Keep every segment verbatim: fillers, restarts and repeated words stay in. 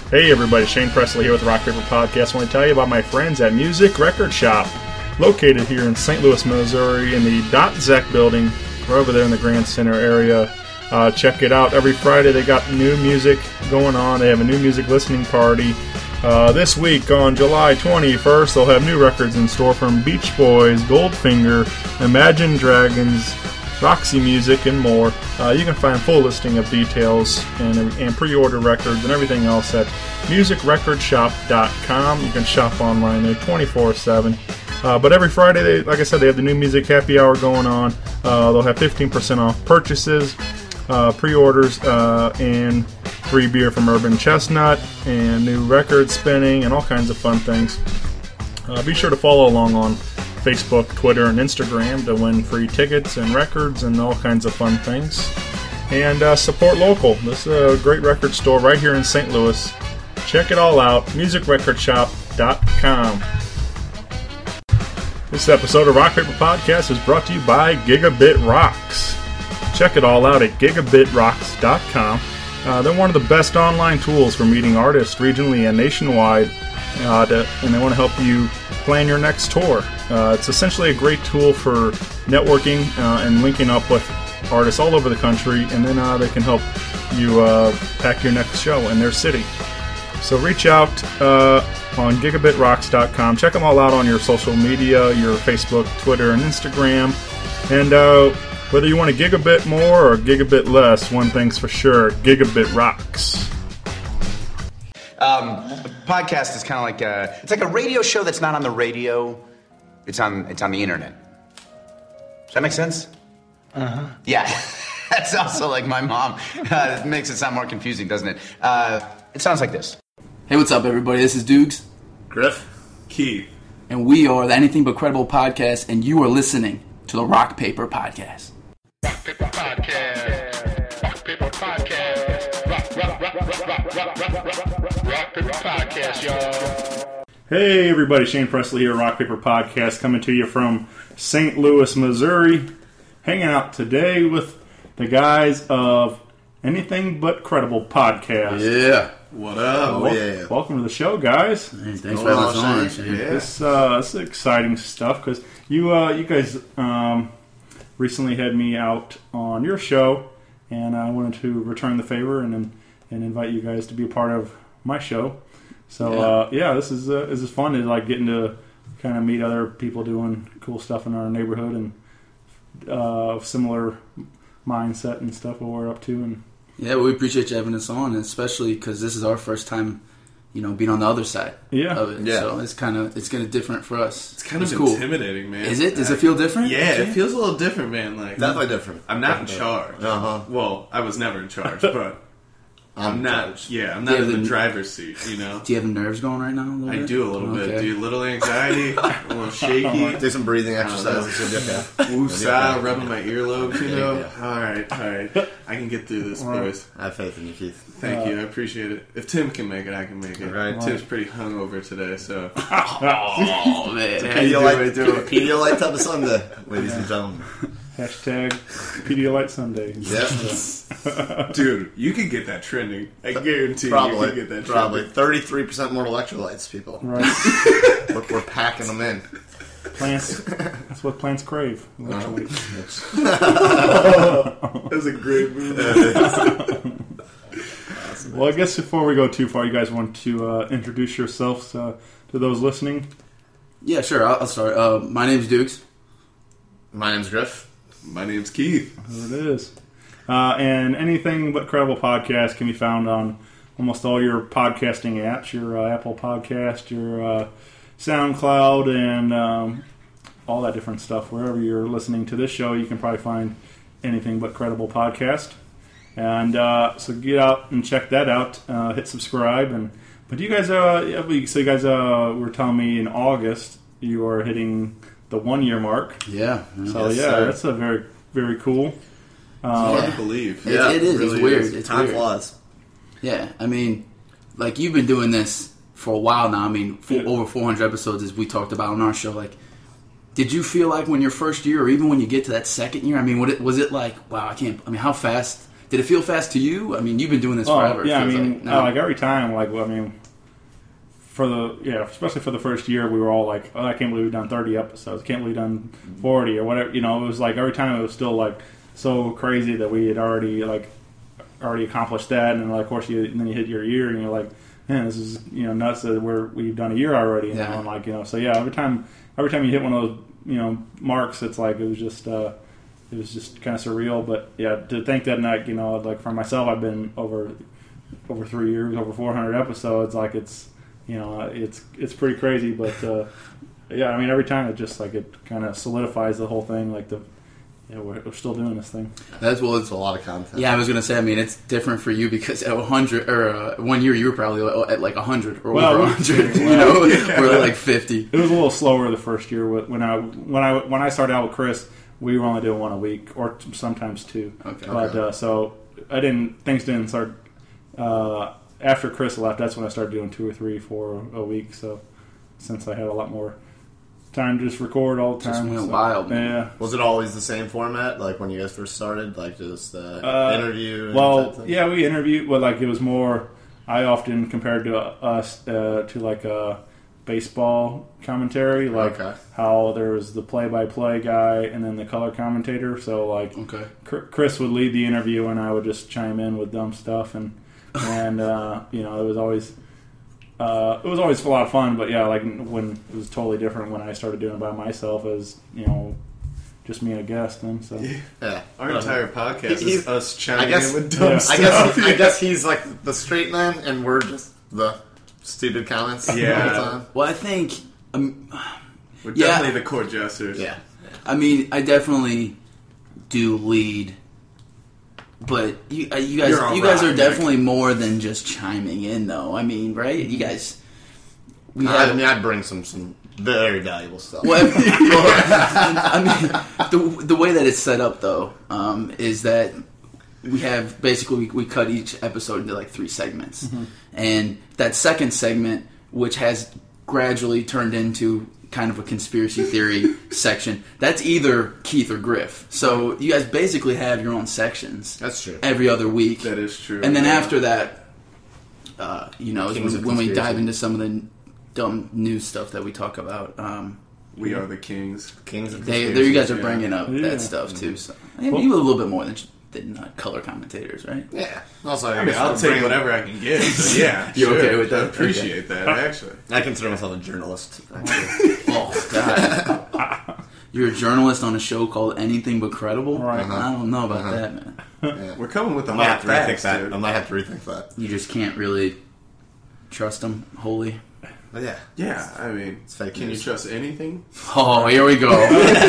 Hey everybody, Shane Presley here with Rock Paper Podcast. I want to tell you about my friends at Music Record Shop, located here in Saint Louis, Missouri, in the Dot Zek building. We're over there in the Grand Center area. Uh, check it out. Every Friday they got new music going on. They have a new music listening party. Uh, this week on July twenty-first, they'll have new records in store from Beach Boys, Goldfinger, Imagine Dragons, Roxy Music, and more. Uh, you can find full listing of details and, and pre-order records and everything else at music record shop dot com. You can shop online there twenty-four seven. Uh, but every Friday, they, like I said, they have the new music happy hour going on. Uh, they'll have fifteen percent off purchases, uh, pre-orders, uh, and free beer from Urban Chestnut, and new record spinning, and all kinds of fun things. Uh, be sure to follow along on Facebook, Twitter, and Instagram to win free tickets and records and all kinds of fun things. And uh, support local. This is a great record store right here in Saint Louis. Check it all out, music record shop dot com. This episode of Rock Paper Podcast is brought to you by Gigabit Rocks. Check it all out at gigabit rocks dot com. Uh, they're one of the best online tools for meeting artists regionally and nationwide, uh, to, and they want to help you plan your next tour. Uh, it's essentially a great tool for networking uh, and linking up with artists all over the country, and then uh, they can help you uh, pack your next show in their city. So reach out uh, on gigabit rocks dot com. Check them all out on your social media, your Facebook, Twitter, and Instagram. And uh, whether you want a gigabit more or a gigabit less, one thing's for sure, Gigabit rocks. Um, a podcast is kind of like a, it's like a radio show that's not on the radio. It's on, it's on the internet. Does that make sense? Uh-huh. Yeah. That's also like my mom. Uh, it makes it sound more confusing, doesn't it? Uh, it sounds like this. Hey, what's up, everybody? This is Dukes. Griff. Keith. And we are the Anything But Credible Podcast, and you are listening to the Rock Paper Podcast. Rock Paper Podcast. Rock Paper Podcast. Rock, rock, rock, rock, rock, rock, rock, rock, rock, rock Paper Podcast, y'all. Hey everybody, Shane Presley here, Rock Paper Podcast, coming to you from Saint Louis, Missouri. Hanging out today with the guys of Anything But Credible Podcast. Yeah. What up? Oh, Wel- yeah. Welcome to the show, guys. Hey, thanks Oh, for having us on. Shane. Shane. Yeah. This, uh, this is exciting stuff because you, uh, you guys um, recently had me out on your show, and I wanted to return the favor and and invite you guys to be a part of my show. So Yeah. uh, yeah, this is uh, this is fun to like getting to kind of meet other people doing cool stuff in our neighborhood and uh, similar mindset and stuff what we're up to. And Yeah, well, we appreciate you having us on, especially because this is our first time, you know, being on the other side Yeah. of it. Yeah. So it's kind of it's kind of different for us. It's kind It's of cool. intimidating, man. Is it? Does it feel different? Yeah, it feels a little different, man. Like Definitely different. I'm not in charge. Uh-huh. Well, I was never in charge, but I'm, I'm not. charged. Yeah, I'm not Yeah, in the then- driver's seat. You know. Do you have the nerves going right now? A little I bit? do a little bit, Okay. dude. Little anxiety, a little shaky. Do some breathing exercises. Okay. Woosah, rubbing my earlobes, you know. Yeah. All right, all right. I can get through this, boys. I have faith in you, Keith. Thank you, I appreciate it. If Tim can make it, I can make it. Right. Tim's pretty hungover today, so Oh man, How you doing, doing? Pedialyte type of Sunday, ladies and gentlemen. hashtag Pedialyte Sunday. Yep. dude, you could get that trending. I guarantee you, you Probably. could get that Probably. trending. thirty-three percent more electrolytes, people. Right. We're, we're packing them in. Plants. That's what plants crave. Electrolyte. That's a great movie. Well, I guess before we go too far, you guys want to uh, introduce yourselves uh, to those listening. Yeah, sure. I'll, I'll start. Uh, my name's Dukes. My name's Griff. My name's Keith. There it is. Uh, and Anything But Credible Podcast can be found on almost all your podcasting apps, your uh, Apple Podcast, your uh, SoundCloud, and um, all that different stuff. Wherever you're listening to this show, you can probably find Anything But Credible Podcast. And uh, so get out and check that out. Uh, hit subscribe. And but you guys, uh, yeah, so you guys uh, were telling me in August you are hitting the one year mark. Yeah. So Yes, yeah, sir. that's a very very cool. It's hard Yeah. to believe. It, Yeah, it is. it really it's weird. is. It's Time weird. flies. Yeah, I mean, like you've been doing this for a while now. I mean, for Yeah. over four hundred episodes, as we talked about on our show. Like, did you feel like when your first year, or even when you get to that second year? I mean, what it, was it like? Wow, I can't. I mean, how fast Did it feel fast to you? I mean, you've been doing this Oh, forever. it yeah, I feels mean, like. No. uh, like every time, like well, I mean, for the yeah, especially for the first year, we were all like, "Oh, I can't believe we've done thirty episodes. I can't believe we've done forty or whatever." You know, it was like every time it was still like so crazy that we had already like already accomplished that, and then like, of course, you and then you hit your year, and you're like, "Man, this is you know nuts that we're we've done a year already." You Yeah. know, and like you know, so yeah, every time every time you hit one of those you know marks, it's like it was just. Uh, It was just kind of surreal, but yeah, to think that night, you know, like for myself, I've been over over three years, over four hundred episodes. Like it's, you know, it's it's pretty crazy, but uh, yeah, I mean, every time it just like it kind of solidifies the whole thing. Like the, you know, we're, we're still doing this thing. That's well, It's a lot of content. yeah, I was gonna say. I mean, it's different for you because at one hundred or uh, one year you were probably at like a hundred or Well, over a hundred. You know, yeah. we're at like fifty. It was a little slower the first year with- when I when I when I started out with Chris. We were only doing one a week, or t- sometimes two. Okay. But Okay. uh, so I didn't. Things didn't start uh, after Chris left. That's when I started doing two or three, four a week. So since I had a lot more time to just record all the Just time, went so, wild. Yeah. Was it always the same format, like when you guys first started, like just uh, Uh, interview? And Well, type thing? yeah, we interviewed. Well, like it was more. I often compared to us uh, to like a baseball commentary, like Okay. how there was the play-by-play guy and then the color commentator. So like. Okay. Chr- Chris would lead the interview, and I would just chime in with dumb stuff, and and uh, you know it was always uh, it was always a lot of fun. But yeah, like when it was totally different when I started doing it by myself as you know just me and a guest. Then so Yeah. Our Uh, entire podcast He- is he's- us chiming I guess- in with dumb Yeah. stuff. I guess I guess he's like the straight man, and we're just the stupid comments. Yeah. all the time. Well, I think. Um, We're Yeah. definitely the court jesters. Yeah. I mean, I definitely do lead, but you, uh, you guys, You're all you guys right, are definitely more than just chiming in, though. I mean, right? You guys, we I have. mean, I bring some some very valuable stuff. Well, well, I mean, the the way that it's set up, though, um, is that we have basically we, we cut each episode into like three segments, and that second segment, which has gradually turned into kind of a conspiracy theory section, that's either Keith or Griff. So you guys basically have your own sections. That's true. Every other week. That is true. And then Yeah. after that, uh, you know, is Kings when, of when we conspiracy. dive into some of the dumb news stuff that we talk about. Um, we are the kings. Kings of they, there you guys are yeah. bringing up Yeah. that stuff too. So and Well- you a little bit more than than uh, color commentators, right? Yeah. Also, I mean, I'll take whatever I can get. So yeah, You sure. okay with that? I appreciate that, actually. I consider myself a journalist. Actually. Oh God, you're a journalist on a show called Anything But Credible. Right. I don't know about that, man. Yeah. We're coming with the I might have hot to rethink facts, that. dude. I might have to rethink that. You just can't really trust them wholly. But yeah. Yeah, I mean, It's fake can news. you trust anything? Oh, here we go.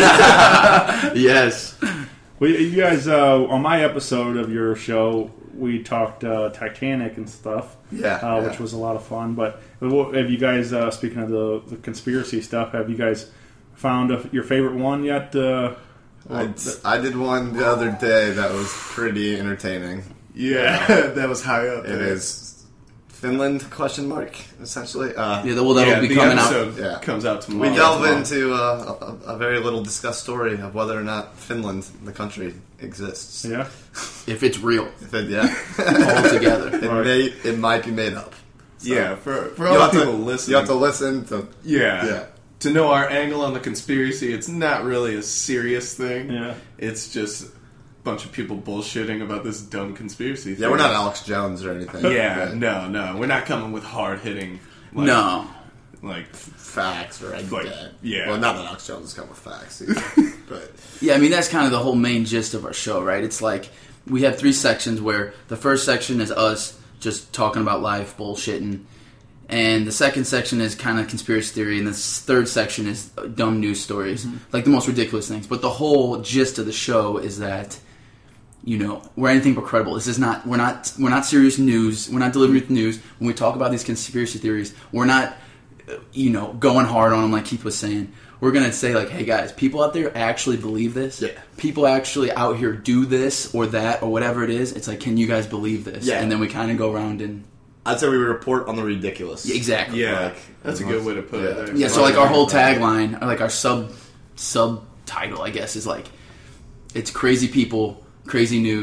Yes. well, you guys uh, on my episode of your show, we talked uh, Titanic and stuff. Yeah, uh, yeah. which was a lot of fun. But have you guys, uh, speaking of the, the conspiracy stuff, have you guys found a, your favorite one yet? Uh, I, I did one the other day that was pretty entertaining. Yeah, that was high up. It is Finland question mark essentially. Uh, Yeah, well, that'll Yeah, be the coming out. episode Yeah. comes out tomorrow. we delve tomorrow. into uh, a, a very little discussed story of whether or not Finland, the country, exists. yeah, If it's real, If it, yeah, all together. it Right. may it might be made up. So, Yeah, for for you all the have people to listening. You have to listen to. Yeah. Yeah. To know our angle on the conspiracy, it's not really a serious thing. Yeah. It's just a bunch of people bullshitting about this dumb conspiracy thing. Yeah, we're not Alex Jones or anything. Yeah, But no, no. We're not coming with hard hitting. Like, No. Like, facts or anything. Like, yeah. Well, not that Alex Jones has come with facts, either, but Yeah, I mean, that's kind of the whole main gist of our show, right? It's like we have three sections where the first section is us just talking about life, bullshitting. And the second section is kind of conspiracy theory, and the third section is dumb news stories, like the most ridiculous things. But the whole gist of the show is that, you know, we're anything but credible. This is not we're not we're not serious news. We're not delivering the news. When we talk about these conspiracy theories, we're not, uh, you know, going hard on them like Keith was saying. We're gonna say like, hey guys, people out there actually believe this. Yeah. People actually out here do this or that or whatever it is. It's like, can you guys believe this? Yeah. And then we kind of go around and I'd say we report on the ridiculous. yeah, exactly. yeah, Like, that's a good way to put yeah. it. There. Yeah, so like our whole tagline, or like our sub subtitle, I guess, is like, it's crazy people, crazy news,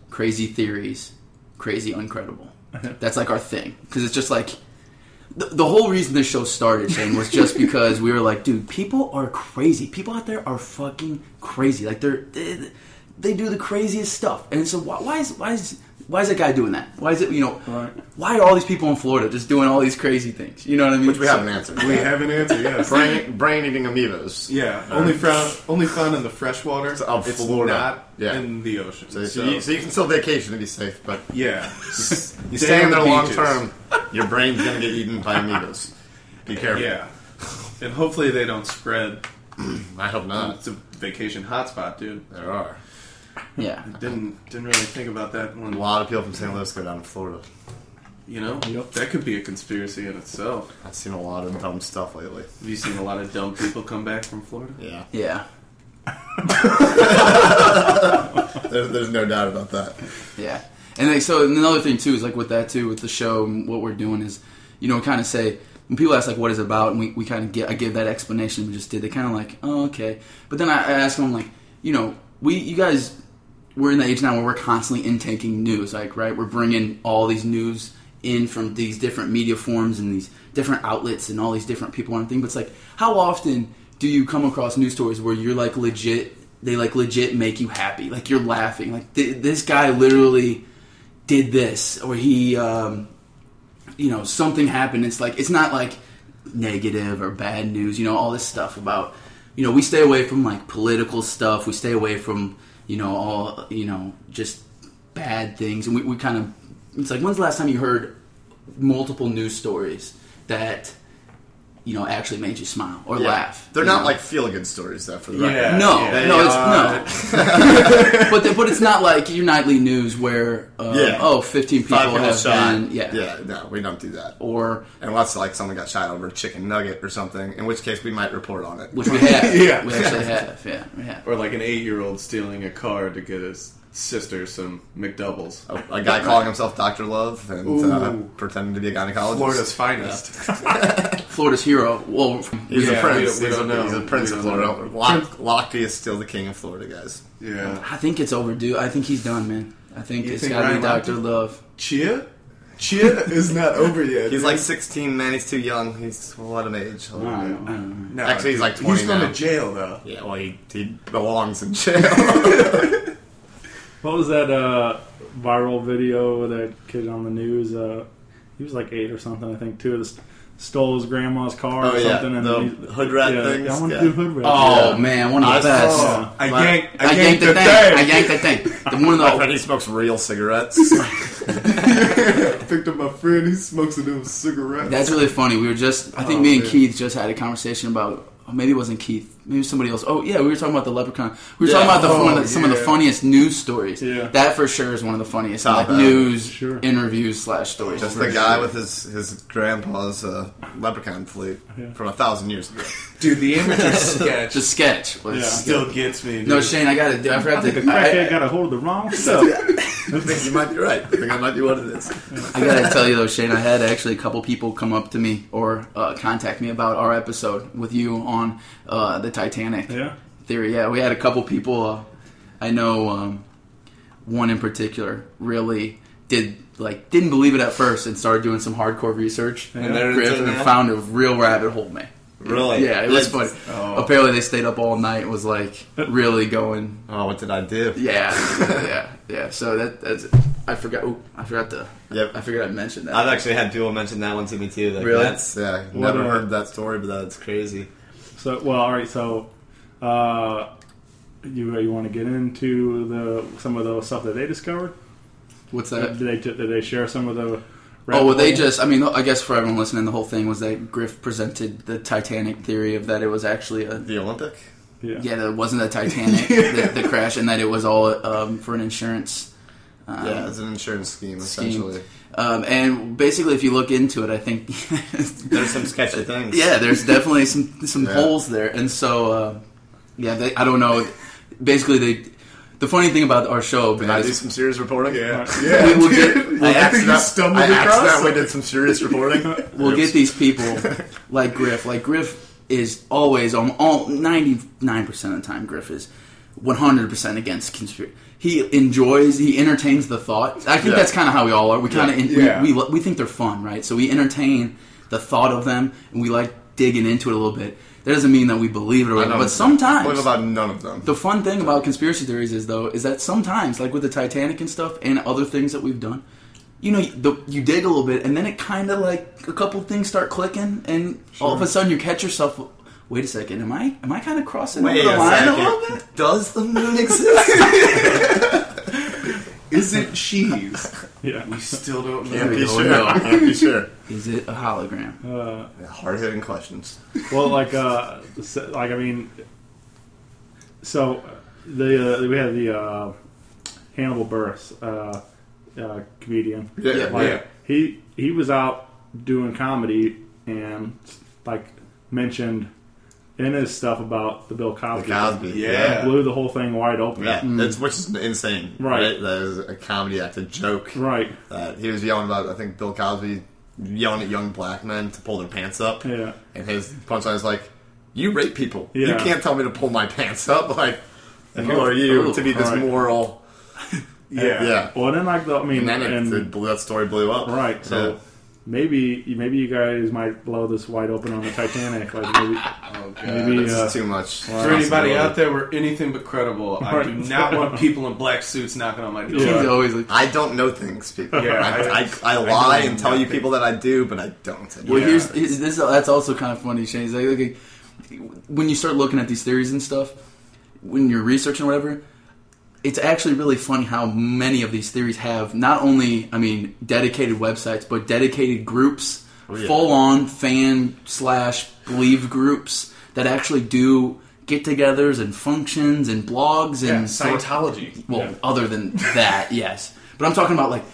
crazy theories, crazy uncredible. That's like our thing because it's just like the, the whole reason this show started, Shane, was just because we were like, dude, people are crazy. People out there are fucking crazy. Like they're they, they do the craziest stuff, and so why, why is why is why is that guy doing that? Why is it you know? Right. Why are all these people in Florida just doing all these crazy things? You know what I mean? Which we So- haven't answered. We have an answer, yes. brain brain eating amoebas. Yeah, only found only found in the freshwater. It's of it's Florida. not Yeah. in the ocean. So, So, so, you, so you can still vacation and be safe, but yeah, you Stay stay in on the there long beaches. term, your brain's gonna get eaten by amoebas. Be careful. Yeah, and hopefully they don't spread. I hope not. It's a vacation hotspot, dude. There are Yeah. Didn't didn't really think about that one. a lot of people from Saint Louis go down to Florida. You know, Yep. that could be a conspiracy in itself. I've seen a lot of dumb stuff lately. Have you seen a lot of dumb people come back from Florida? Yeah, Yeah. there's, there's no doubt about that. Yeah, and like, so another thing too is like with that too with the show, and what we're doing is, you know, kind of say when people ask like what is it about, and we, we kind of get I give that explanation we just did. They kind of like, oh okay, but then I, I ask them like, you know, we you guys we're in the age now where we're constantly intaking news, like right, we're bringing all these news in from these different media forms and these different outlets and all these different people and everything. But it's like, how often do you come across news stories where you're like legit? They like legit make you happy. Like you're laughing. Like th- this guy literally did this, or he, um, you know, something happened. It's like it's not like negative or bad news. You know, all this stuff about. You know, we stay away from like political stuff. We stay away from you know all you know just bad things, and we, we kind of. It's like when's the last time you heard multiple news stories that you know actually made you smile or Yeah. laugh? They're you not know? like feel good stories, though. For the Yeah. record. No, Yeah, no, they it's no. but the, but it's not like your nightly news where uh, Yeah. oh, fifteen people Five people have shot. been yeah. yeah, no, we don't do that. or Unless like someone got shot over a chicken nugget or something, in which case we might report on it. which we have, Yeah. we actually have, yeah, we have. Or like an eight-year-old stealing a car to get his sister some McDoubles. A, a guy calling himself Doctor Love and uh, Ooh. pretending to be a gynecologist. Florida's finest. Florida's hero. Well, He's Yeah, a prince. we- we he's, don't a, know. he's a prince We of don't Florida. know. Lock, Locke is still the king of Florida, guys. Yeah. I think it's overdue. I think he's done, man. I think You it's think got to be Ryan Doctor Lochte? Love. Chia? Chia is not over yet. He's dude. like sixteen, man. He's too young. He's we'll let him age. I don't know. I don't know. No, Actually, he's like twenty He's going now. to jail, though. Yeah, well, he, he belongs in jail. What was that uh, viral video of that kid on the news? Uh, he was like eight or something, I think, too. This stole his grandma's car Oh, or yeah, something. And the then he- hood rat yeah, things, I want to yeah. do hood rat. Oh yeah. man, one of the I best. saw- I My- yanked, I I yanked the thing. thing. I yanked the thing. The one of My the friend, he smokes real cigarettes. Picked up my friend. He smokes a new cigarette. That's really funny. We were just, I think Oh, me and man. Keith just had a conversation about, oh, maybe it wasn't Keith, maybe somebody else. Oh, yeah, we were talking about the leprechaun. We were Yeah. talking about the, Oh, one of the, some of the yeah. funniest news stories. Yeah. That for sure is one of the funniest Top like, end. news Sure. interviews slash stories. Just For the guy sure. with his, his grandpa's uh, leprechaun flute Yeah. from a thousand years ago. Dude, the amateur sketch The sketch was. Yeah. still gets me. Dude. No, Shane, I gotta do. I I forgot think the to. crackhead I, got a hold of the wrong stuff. I think you might be right. I think that might be what it is. I gotta tell you though, Shane, I had actually a couple people come up to me or uh, contact me about our episode with you on uh, the Titanic Yeah. theory. Yeah, we had a couple people. Uh, I know um, one in particular really did like didn't believe it at first and started doing some hardcore research. And they're Griff, into and that? found a real rabbit hole, man. Really? Yeah, it was funny. Oh. Apparently, they stayed up all night. and Was like really going. Oh, what did I do? Yeah, yeah, yeah. So that that's. I forgot. Ooh, I forgot to. Yep. I forgot I mentioned that. I've actually had people mention that one to me too. Like, Really? That's, yeah, What, never uh, heard that story, but that's crazy. So, well, all right. So, uh, you you want to get into the some of the stuff that they discovered? What's Did that? they did they share some of the? Oh, well, they rabbit just, I mean, I guess for everyone listening, the whole thing was that Griff presented the Titanic theory of that it was actually a, The Olympic? hole? Yeah. yeah, that it wasn't a Titanic, the, the crash, and that it was all um, for an insurance um, Yeah, it's an insurance scheme, scheme. essentially. Um, and basically, if you look into it, I think, There's some sketchy things. yeah, there's definitely some some Yeah. holes there. And so, uh, yeah, they, I don't know. Basically, they, the funny thing about our show, Did I do is some serious reporting? Yeah, Right. yeah. We will get- dude. I, I think you accident- stumbled I across accidentally it. did some serious reporting. we'll get these people like Griff. Like Griff is always on all ninety-nine percent of the time. Griff is one hundred percent against conspiracy. he enjoys, he entertains the thought. I think Yeah. that's kind of how we all are. We kind of Yeah. we, we we think they're fun, right? So we entertain the thought of them, and we like digging into it a little bit. That doesn't mean that we believe it or I whatever, know but I believe sometimes about none of them. the fun thing about conspiracy theories is though is that sometimes, like with the Titanic and stuff, and other things that we've done, you know, the, you dig a little bit, and then it kind of like a couple things start clicking, and all of a sudden you catch yourself. Wait a second, am I am I kind of crossing Wait over the a line second. a little bit? Does the moon exist? Is it cheese? Yeah. We still don't Can't know. be don't sure. know. Can't be sure. Is it a hologram? Uh, Hard hitting questions. well, like, uh, so- like I mean, so the uh, we had the uh, Hannibal Buress, uh, uh, comedian. Yeah, Yeah, Like, yeah. he he was out doing comedy and like mentioned in his stuff about the Bill Cosby. The Cosby. thing. Yeah. blew the whole thing wide open. Yeah, that's which is insane, Right. right? That is a comedy act, a joke. Right. That he was yelling about. I think Bill Cosby yelling at young black men to pull their pants up. Yeah. And his punchline is like, "You rape people. You Yeah. can't tell me to pull my pants up. Like, who are you Oh, to be this right. moral?" Yeah. Yeah. Well, then like the, I mean, And then it, and, it blew, that story blew up. right. So Yeah. maybe maybe you guys might blow this wide open on the Titanic. Like maybe Oh, God. maybe This uh, is too much. For anybody out there, we're anything but credible. I do Right. not want people in black suits knocking on my door. Yeah. He's always like, I don't know things, people. Yeah, I, I, I, I lie know and tell you nothing. people that I do, but I don't. well, Yeah. here's, here's this. That's also kind of funny, Shane. It's like, like, when you start looking at these theories and stuff, when you're researching or whatever, it's actually really funny how many of these theories have not only, I mean, dedicated websites, but dedicated groups, Oh, yeah. full-on fan slash believe groups that actually do get-togethers and functions and blogs Yeah, and Scientology. Well, Yeah. other than that, yes. But I'm talking about like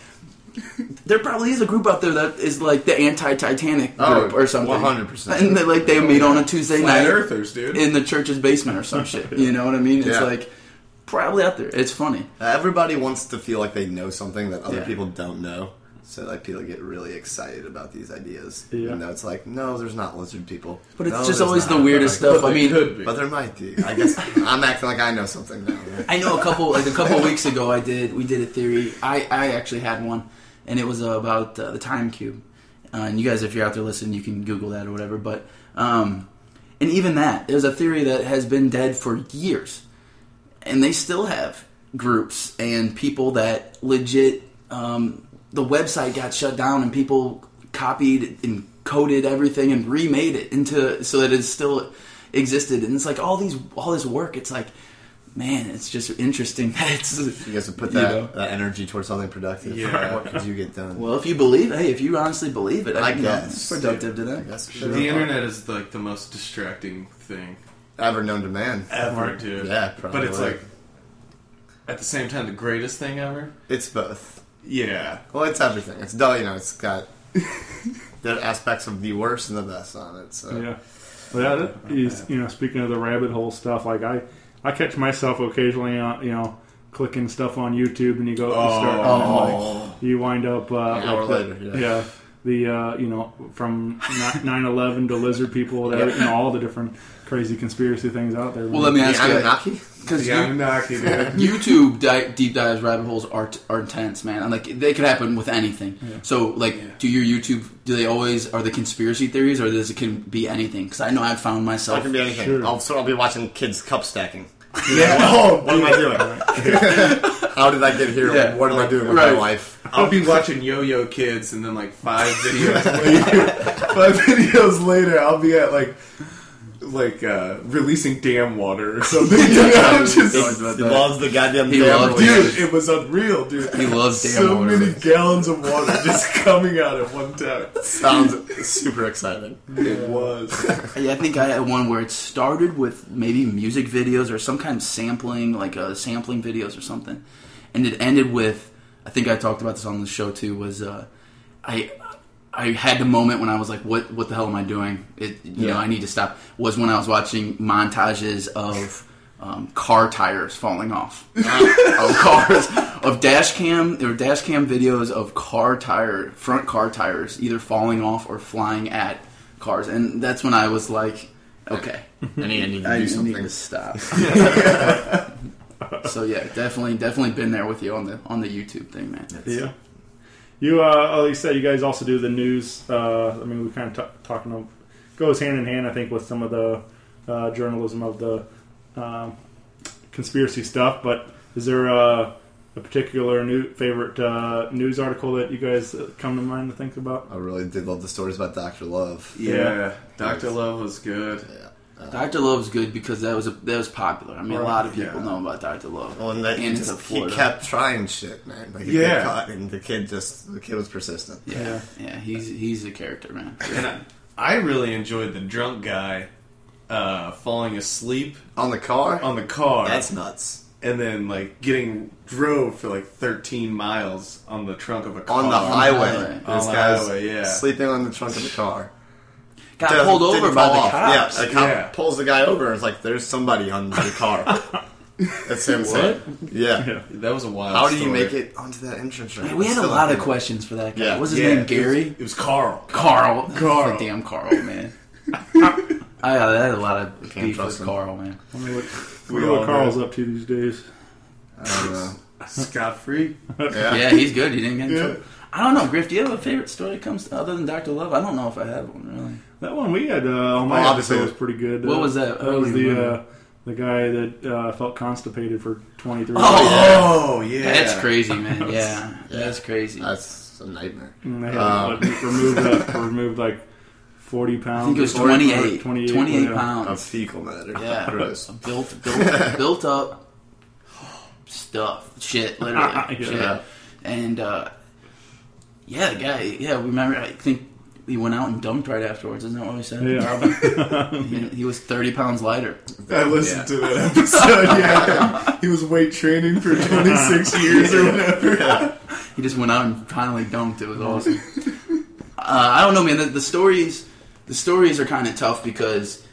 there probably is a group out there that is like the anti-Titanic group Oh, or something. one hundred percent. And they, like they meet on a Tuesday Flat night earthers, dude. in the church's basement or some shit. You know what I mean? It's Yeah. like probably out there. It's funny. Everybody wants to feel like they know something that other Yeah. people don't know. So like people get really excited about these ideas. Yeah. Even though it's like, no, there's not lizard people. But it's No, just there's always not. the weirdest But, like, stuff. I They mean, could be. But there might be. I guess I'm acting like I know something now. Right? I know a couple like a couple of weeks ago I did we did a theory. I, I actually had one, and it was uh, about uh, the time cube. Uh, and you guys, if you're out there listening, you can Google that or whatever. But um, and even that, there's a theory that has been dead for years, and they still have groups and people that legit. Um, the website got shut down, and people copied and coded everything and remade it into so that it still existed. And it's like all these all this work. It's like, man, it's just interesting that it's. You guys would put You that, know. that energy towards something productive. Yeah. What could you get done? Well, if you believe, hey, if you honestly believe it, I you know, guess. it's productive to I them. guess The internet is like the most distracting thing ever known to man. ever, dude. Yeah, But probably. it's like at the same time the greatest thing ever. It's both. Yeah. Well, it's everything. It's dull, you know. It's got the aspects of the worst and the best on it. So yeah. Well, yeah, that is, you know, speaking of the rabbit hole stuff, like I, I catch myself occasionally, on, you know, clicking stuff on YouTube, and you go, you start, and then, like, you wind up uh, An hour like the- later, yeah. the uh, you know, from nine eleven to lizard people, to every- you know, all the different crazy conspiracy things out there. Well, let me the ask you, Anunnaki. because The Anunnaki, dude. YouTube di- deep dives rabbit holes are are intense, man. And like they could happen with anything. So like, Yeah. do your YouTube? Do they always are the conspiracy theories, or does it can be anything? Because I know I've found myself. That can be anything. Sure. I'll, so I'll be watching kids cup stacking. Yeah. Oh, What am I doing? How did I get here? Yeah. What am I doing with Right. my life? I'll be watching Yo-Yo Kids, and then like five videos later, five videos later, I'll be at like, like uh, releasing dam water or something. You know, just, He loves the goddamn He damn loves- release. dude, it was unreal, dude. He loves dam so water. many gallons of water just coming out at one time. Sounds super exciting. It was. Yeah, I think I had one where it started with maybe music videos or some kind of sampling, like uh, sampling videos or something, and it ended with. I think I talked about this on the show too. Was uh, I I had the moment when I was like, "What what the hell am I doing? It you know Yeah. I need to stop." Was when I was watching montages of um, car tires falling off of cars, of dash cam. There were dash cam videos of car tire front car tires either falling off or flying at cars, and that's when I was like, okay, I need, I need to I do need something. to stop. so yeah, definitely, definitely been there with you on the on the YouTube thing, man. Yeah. You, uh, like you said, you guys also do the news. Uh, I mean, we kind of t- talking of, goes hand in hand, I think, with some of the uh, journalism of the um, conspiracy stuff. But is there a, a particular new favorite uh, news article that you guys come to mind to think about? I really did love the stories about Doctor Love. Yeah, Yeah. Doctor Love was good. Yeah. Doctor Love's good because that was a, that was popular. I mean, a lot of people Yeah. know about Doctor Love. Well, and that, and he, it's a just, he Florida. kept trying shit, man. Like, he Yeah. got caught, and the kid just, the kid was persistent. Yeah, yeah, Yeah. he's he's a character, man. And I, I really enjoyed the drunk guy uh, falling asleep On the car? on the car. That's nuts. and then like getting drove for like thirteen miles on the trunk of a car. On the highway. highway. This On the guy's highway, yeah. sleeping on the trunk of the car. Got Doesn't- pulled over didn't by fall the off. cops. Yeah, the cop Yeah. pulls the guy over and it's like, there's somebody on the car. That's insane. Yeah. Yeah. That was a wild How do you story. make it onto that entrance ramp? Man, we had a Still lot of think- questions for that guy. Yeah. What was his Yeah, name? Gary? It was, it was Carl. Carl. Carl. Damn Carl, man. I, I had a lot of Can't beef trust with him. Carl, man. I wonder what, We wonder what all Carl's did. up to these days. I don't know. Scot free. Yeah. Yeah, he's good. He didn't get in Yeah. trouble. I don't know, Griff. Do you have a favorite story that comes to, other than Doctor Love? I don't know if I have one really. That one we had uh, on my Well, episode obviously- was pretty good. What Uh, was that? That I was don't the remember. uh, the guy that uh, felt constipated for twenty-three Oh yeah, That's crazy, man. Yeah, that's crazy. That's a nightmare. And they had Um, like, removed uh, removed like forty pounds. I think it was or forty- or twenty-eight. twenty-eight, twenty-eight yeah. Of pounds. fecal matter. Yeah. Gross. Built, built, built up stuff. Shit, literally. Yeah. Shit. And, uh, yeah, the guy, yeah, we remember, I think he went out and dumped right afterwards. Isn't that what we said? Yeah. he, he was thirty pounds lighter. I listened to that episode. Yeah, he was weight training for twenty-six years or whatever. He just went out and finally dunked. It was awesome. uh, I don't know, man. The, the stories, the stories are kind of tough because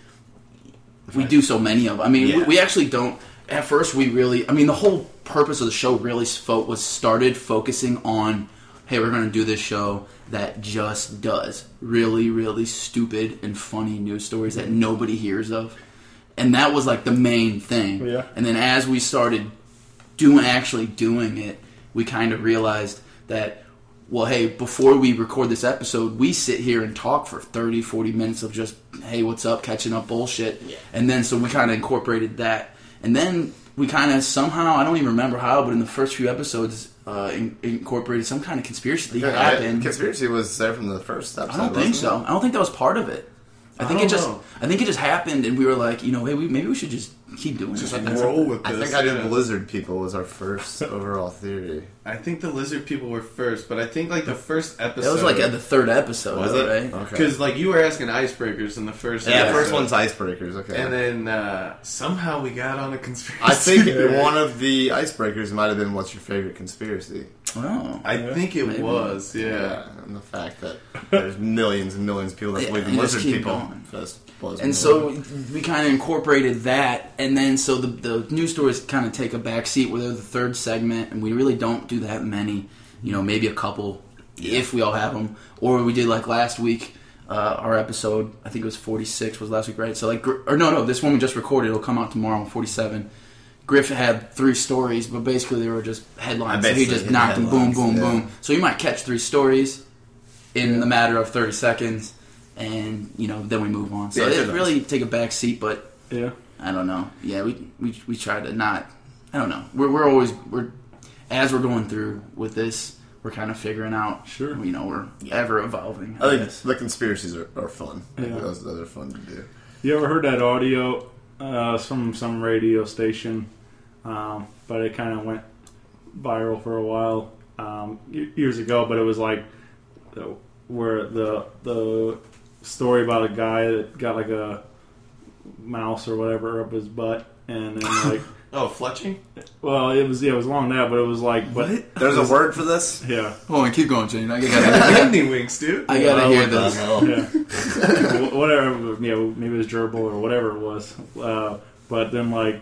we do so many of them. I mean, Yeah. we, we actually don't. At first, we really. I mean, the whole purpose of the show really fo- was started focusing on, hey, we're going to do this show that just does really, really stupid and funny news stories that nobody hears of, and that was like the main thing. Yeah. And then as we started doing, actually doing it, we kind of realized that, well, hey, before we record this episode, we sit here and talk for thirty, forty minutes of just, hey, what's up, catching up bullshit. Yeah. And then so we kind of incorporated that. And then we kind of somehow, I don't even remember how, but in the first few episodes, uh, in, incorporated some kind of conspiracy that Yeah, happened. Conspiracy was there from the first episode. I don't think wasn't so. I don't think that was part of it. I think I it don't just, know. I think it just happened, and we were like, you know, hey, we, maybe we should just keep doing Just it. like roll with I this. think I did yeah. Blizzard People was our first overall theory. I think the lizard people were first, but I think like the first episode. That was like at the third episode, Was though, it? right? Okay. Because like you were asking icebreakers in the first. Yeah, episode. first one's icebreakers. Okay. And then uh, somehow we got on a conspiracy. I think one of the icebreakers might have been "What's your favorite conspiracy?" Oh. I think it Maybe. was. Yeah. and the fact that there's millions and millions of people that Yeah, believe in and just lizard keep people. going. Just blows me And so away. we kind of incorporated that, and then so the the news stories kind of take a back seat where they're the third segment, and we really don't do that many. You know, maybe a couple if we all have them, or we did like last week. Uh, our episode, I think it was forty-six, was last week, right? So like, Gr- or no, no, this one we just recorded. It'll come out tomorrow, forty-seven. Griff had three stories, but basically they were just headlines. I So he basically just hit knocked them, boom, headlines, boom, yeah. boom. So you might catch three stories in the matter of thirty seconds, and you know then we move on. So Yeah, it headlines. really take a back seat, but Yeah. I don't know. Yeah, we we we try to not. I don't know. We're we're always we're as we're going through with this, we're kind of figuring out. Sure. You know, we're ever evolving. I, I think guess. the conspiracies are, are fun. I think Yeah. those, those are fun to do. You ever heard that audio uh, from some radio station? Um, but it kind of went viral for a while um, y- years ago. But it was like the, where the the story about a guy that got like a mouse or whatever up his butt, and then like, Oh, fletching. well, it was yeah, it was long that, but it was like, but There's a word for this? yeah, Hold on, keep going, Shane. I gotta, Kidney winks, dude. I gotta Oh, hear what the this. hell? yeah, Wh- whatever, yeah, maybe it was gerbil or whatever it was. Uh, but then like.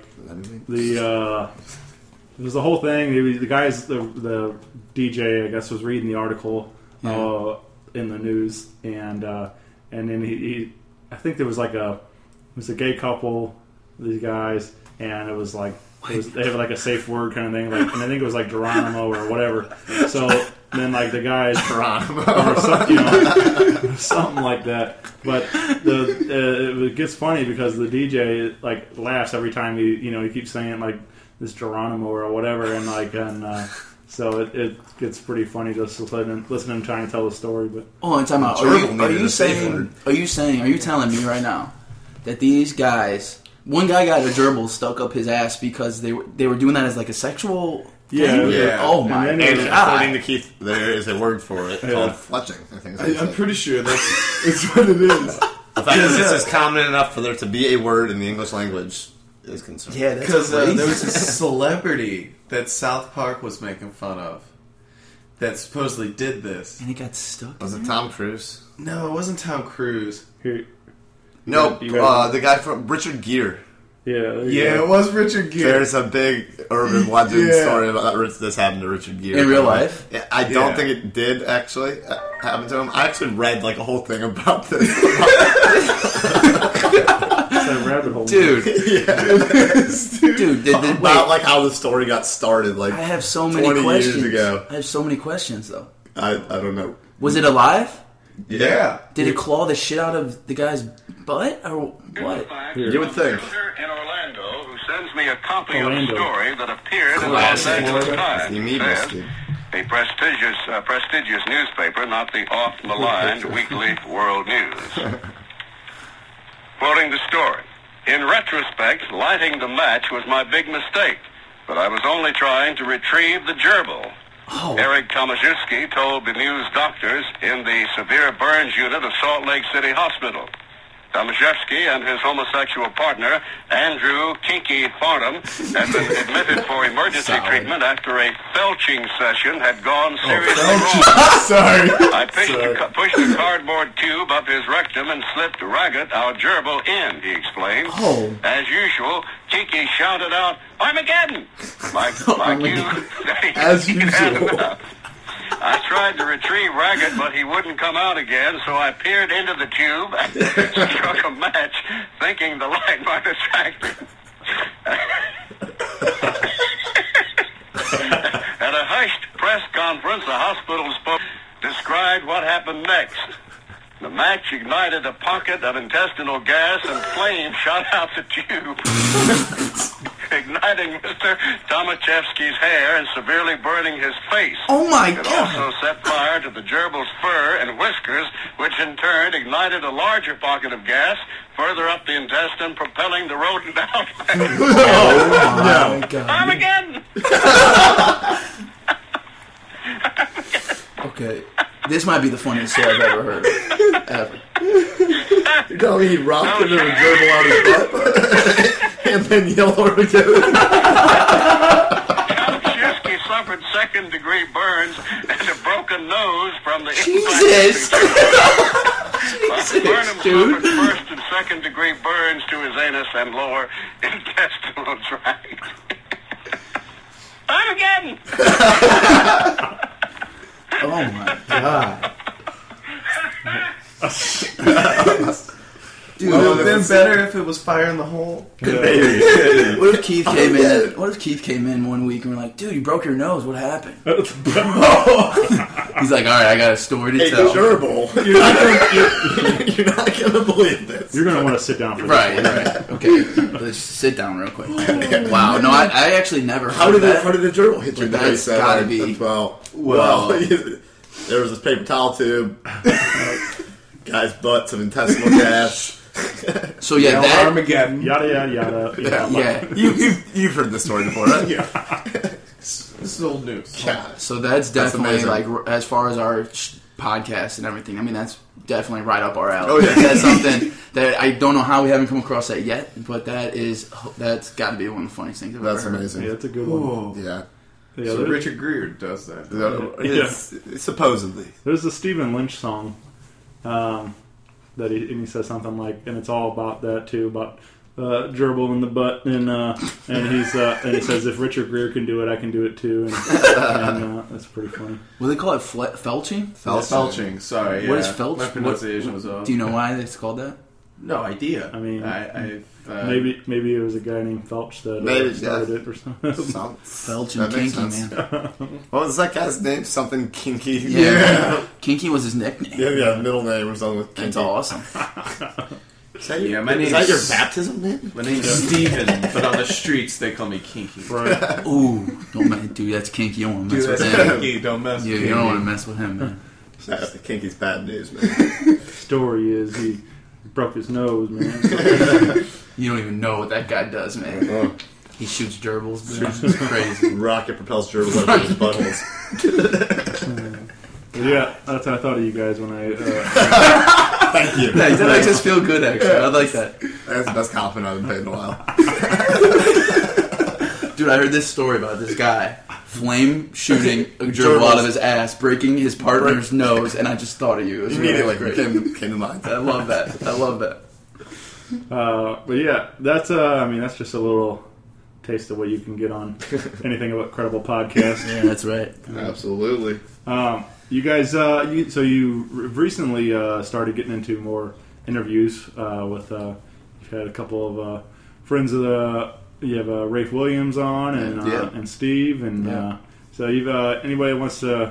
The uh, it was the whole thing. It was, the guys, the the D J, I guess, was reading the article Yeah. uh, in the news, and uh, and then he, he, I think there was like a, it was a gay couple, these guys, and it was like it was, they have like a safe word kind of thing, like, and I think it was like Geronimo or whatever. So then like the guys Geronimo or something, you know, something like that. But the uh, it gets funny because the D J like laughs every time he you know he keeps saying like this Geronimo or whatever, and like and uh, so it, it gets pretty funny just listening listen to him trying to tell the story. But oh, and time out. Are you, are you saying? Are you saying? Are you telling me right now that these guys? One guy got a gerbil stuck up his ass because they were they were doing that as like a sexual yeah, thing? yeah. Oh my and And god! according to Keith, there is a word for it Yeah. called fletching. I think. is what he I, I'm said. pretty sure that's, that's what it is. The fact that this is common enough for there to be a word in the English language is concerning. Yeah, that's Because uh, crazy. there was a celebrity that South Park was making fun of that supposedly did this. and it got stuck. Was in it there? Tom Cruise? No, it wasn't Tom Cruise. here, No, You guys- uh, the guy from Richard Gere. yeah, there you Yeah, go. it was Richard Gere. There's a big urban legend Yeah. story about that this happened to Richard Gere. In real life? Yeah, I don't Yeah. think it did actually uh, happen to him. I actually read like a whole thing about this. It's that rabbit hole, Dude, yeah. dude, did, did, about wait, like how the story got started. Like I have so many twenty questions. years ago. I have so many questions though. I I don't know. Was it alive? Yeah. Did it claw the shit out of the guy's butt or what? You would think. In Orlando, who sends me a copy Orlando. of a story that appeared in the Classic. Los Angeles Florida. Times. You need Says, this, a prestigious, uh, prestigious newspaper, not the oft-maligned Weekly World News. Quoting the story, in retrospect, lighting the match was my big mistake, but I was only trying to retrieve the gerbil. Oh, Eric Tomaszewski told the news doctors in the severe burns unit of Salt Lake City Hospital. Tomaszewski and his homosexual partner, Andrew Kinky Farnham, had been admitted for emergency treatment after a felching session had gone seriously wrong. Sorry. I pushed a, cu- pushed a cardboard tube up his rectum and slipped Raggett, our gerbil, in, he explained. Oh. As usual, Kinky shouted out, Armageddon! Like, like you. As He'd had usual. enough. I tried to retrieve Raggett, but he wouldn't come out again, so I peered into the tube and struck a match, thinking the light might attract him. At a hushed press conference, the hospital spoke described what happened next. The match ignited a pocket of intestinal gas and flame shot out the tube, igniting Mister Tomaszewski's hair and severely burning his face. oh my It god! also set fire to the gerbil's fur and whiskers, which in turn ignited a larger pocket of gas further up the intestine, propelling the rodent out. Oh my god! Armageddon! Okay, this might be the funniest story I've ever heard. Ever. You're telling me he rocked him and a gerbil out his butt and then yelled Armageddon? Tomaszewski suffered second-degree burns and a broken nose from the Jesus! Jesus, Burnham dude. suffered first and second-degree burns to his anus and lower intestinal tract. Armageddon! Oh my god! Dude, It would have been better if it was fire in the hole. Maybe. what if Keith came in? What if Keith came in one week and we're like, "Dude, you broke your nose. What happened?" He's like, "All right, I got a story to Hey, tell." gerbil. You're not gonna, you're, you're not gonna believe this. You're gonna want to sit down for Right, this. right. Okay, let's sit down real quick. Wow, no, I, I actually never heard How did the, that. how did the gerbil hit you in the That's face? that gotta hard? be- Well, well- well, there was this paper towel tube, guy's butt, some intestinal gas. So yeah, Yell that Armageddon. Yada yada yada. Yeah, yeah. you, you've, you've heard this story before, right? Yeah. This is old news. God. So that's definitely amazing. like r- as far as our sh- podcast and everything. I mean, that's definitely right up our alley. Oh, yeah. That's something that I don't know how we haven't come across that yet, but that is that's got to be one of the funniest things I've That's ever heard. amazing. Yeah, that's a good one. Whoa. Yeah. Yeah, So there- Richard Gere does that. It's, it's supposedly. There's a Stephen Lynch song um, that he and he says something like, and it's all about that too, about uh, gerbil in the butt, and uh, and he's uh, and he says if Richard Gere can do it, I can do it too, and, and uh, that's pretty funny. What do they call it? Fle- felching? Felching. Felching. Sorry. What yeah. is felch? My pronunciation What- was off. Do you know why it's called that? No idea. I mean, I, I've, uh, maybe maybe it was a guy named Felch that uh, Maybe, started yeah. it or something. Some, Felch that and makes Kinky, sense. man. What was that guy's name? Something Kinky. Yeah. Kinky was his nickname. Yeah, yeah, middle name or something with Kinky. That's awesome. Is that your, Yeah, my is name's- that your baptism name? My name's Steven, but on the streets they call me Kinky. Right. Ooh, don't man, dude, that's Kinky. You don't want to mess Dude, with that's him. Kinky. Don't mess Yeah, with you don't want to Kinky. mess with him, man. That's the Kinky's bad news, man. Story is he broke his nose, man. You don't even know what that guy does, man. Oh, He shoots gerbils, man. It's crazy. rocket propels gerbils out of his buttholes. Yeah, that's how I thought of you guys when I. Uh, Thank you. Yeah, that makes us feel good, actually. I like that. That's the best compliment I've been paid in a while. Dude, I heard this story about this guy flame shooting a gerbil out of his ass, breaking his partner's nose, and I just thought of you. It was really Immediately great. came, came to mind. I love that. I love that. uh, but yeah, that's. Uh, I mean, that's just a little taste of what you can get on anything about Credible Podcast. Yeah, that's right. Absolutely. Um, you guys, uh, you, so you re- recently uh, started getting into more interviews uh, with. Uh, you've had a couple of uh, friends of the. You have uh, Rafe Williams on and uh, Yeah. and Steve, and Yeah. uh, so you've uh, anybody wants to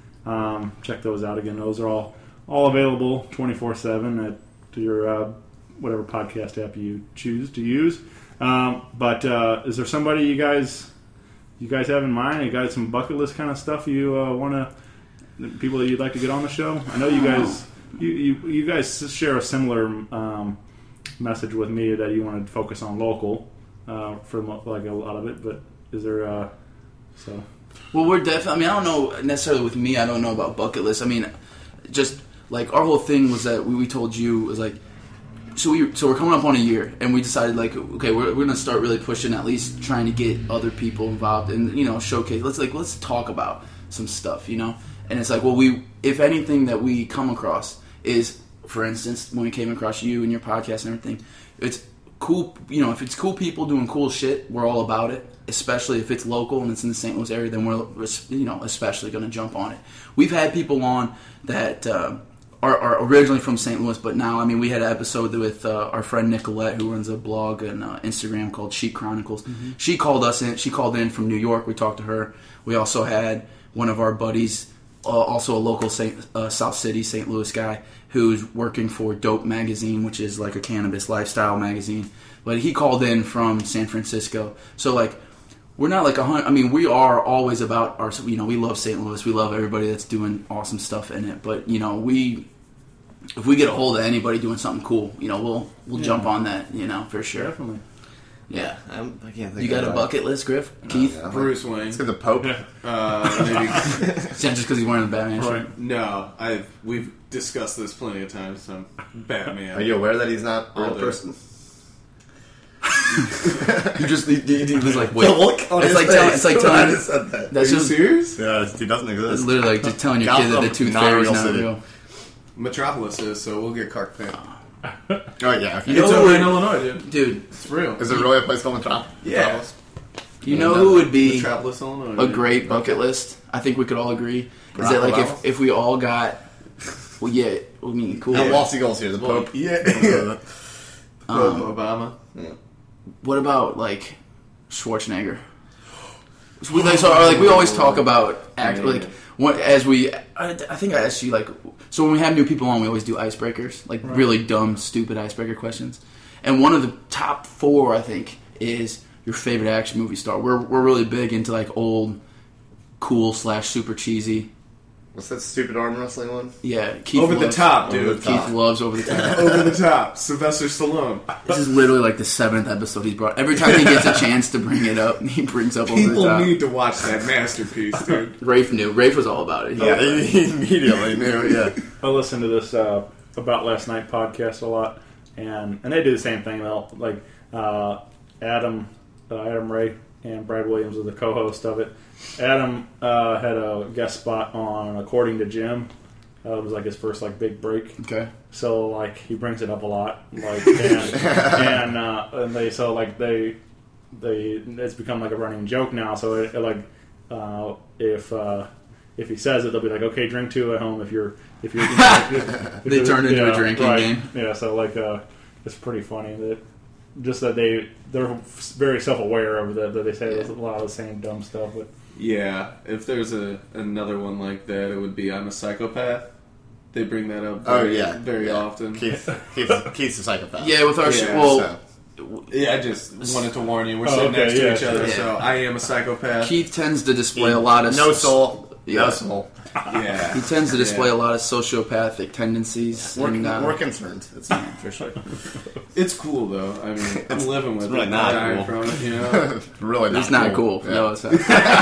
um, check those out again. Those are all all available twenty-four seven at your uh, whatever podcast app you choose to use. Um, but uh, is there somebody you guys you guys have in mind? You got some bucket list kind of stuff you uh, want to people that you'd like to get on the show? I know you guys you, you, you guys share a similar um, message with me that you want to focus on local uh, for mo- like a lot of it. But is there uh, so? Well, we're definitely. I mean, I don't know necessarily with me. I don't know about bucket list. I mean, just like our whole thing was that we, we told you was like, so we so we're coming up on a year, and we decided like, okay, we're, we're gonna start really pushing, at least trying to get other people involved and you know showcase. Let's like let's talk about some stuff, you know. And it's like, well, we if anything that we come across is, for instance, when we came across you and your podcast and everything, it's cool. You know, if it's cool people doing cool shit, we're all about it. Especially if it's local and it's in the Saint Louis area, then we're, you know, especially going to jump on it. We've had people on that uh, are, are originally from Saint Louis, but now, I mean, we had an episode with uh, our friend Nicolette, who runs a blog and uh, Instagram called Chic Chronicles. Mm-hmm. She called us in. She called in from New York. We talked to her. We also had one of our buddies, uh, also a local Saint, uh, South City Saint Louis guy, who's working for Dope Magazine, which is like a cannabis lifestyle magazine. But he called in from San Francisco. So, like, we're not like a hundred. I mean, we are always about our. You know, we love Saint Louis. We love everybody that's doing awesome stuff in it. But you know, we if we get a hold of anybody doing something cool, you know, we'll we'll Yeah. jump on that. You know, for sure. Definitely. Yeah. I'm, I can't think You got of a it. bucket list, Griff? Keith? yeah. Bruce Wayne. Let's get the Pope. Uh, maybe. Is that just because he's wearing the Batman shirt? Right. No, I've we've discussed this plenty of times. So I'm Batman. Are you aware that he's not a real Older. person? You just he, he, he was like, wait. The look on It's his like face tell- it's like when I telling- just said that. That's Are you just serious? Yeah, he doesn't it's exist. literally like just telling your kid that the Gotham, tooth not fairy is real not city. real. Metropolis is, so we'll get Clark Kent. Oh yeah, okay. You know It's who over in would, Illinois, dude. dude? It's real. Is there really a place called Metropolis? Yeah. You know who would be Metropolis, Illinois. a dude. great bucket list? I think we could all agree. Is Barack that like Obama? if, if we all got, well, yeah, I mean, cool. Now, Walsey goes here. The Well, Pope. Yeah. Um, Obama. What about like Schwarzenegger? So we, like, so, like we always talk about act, like what as we. I, I think I asked you like so when we have new people on, we always do icebreakers, like really dumb, stupid icebreaker questions. And one of the top four, I think, is your favorite action movie star. We're we're really big into like old, cool slash super cheesy. What's that stupid arm wrestling one? Yeah, Keith Over the loves- top, Over dude. the top. Keith loves Over the Top. Over the top. Sylvester Stallone. This is literally like the seventh episode he's brought. Every time he gets a chance to bring it up, he brings up Over the People Top. need to watch that masterpiece, dude. Rafe knew. Rafe was all about it. He- Yeah, he, he immediately knew. Yeah. I listen to this uh, About Last Night podcast a lot, and and they do the same thing. They'll like uh, Adam uh, Adam Ray and Brad Williams are the co-host of it. Adam uh, had a guest spot on According to Jim. Uh, it was like his first like big break. Okay. So like he brings it up a lot, like and and, uh, and they so like they they it's become like a running joke now. So it, it, like uh, if uh, if he says it, they'll be like, okay, drink two at home if you're if you're. If They you're- turn into a yeah, drinking right. game. Yeah. So like uh, it's pretty funny that just that they they're very self aware of that that they say Yeah. a lot of the same dumb stuff. But Yeah, if there's a another one like that, it would be I'm a Psychopath. They bring that up Oh very, yeah, very yeah. often. Keith, Keith, Keith's a psychopath. Yeah, with our sh- Yeah, well, So, Yeah, I just wanted to warn you. We're Oh, sitting okay, next to yeah, each other, sure. so I am a psychopath. Keith tends to display a lot of no soul, Yeah. no soul. Yeah, He tends to display Yeah. a lot of sociopathic tendencies. We're, and, uh, we're concerned. It's for sure. It's cool though. I mean, I'm living with it's really it. not dying cool. from it, you know. really not It's not cool. Yeah. No, it's not.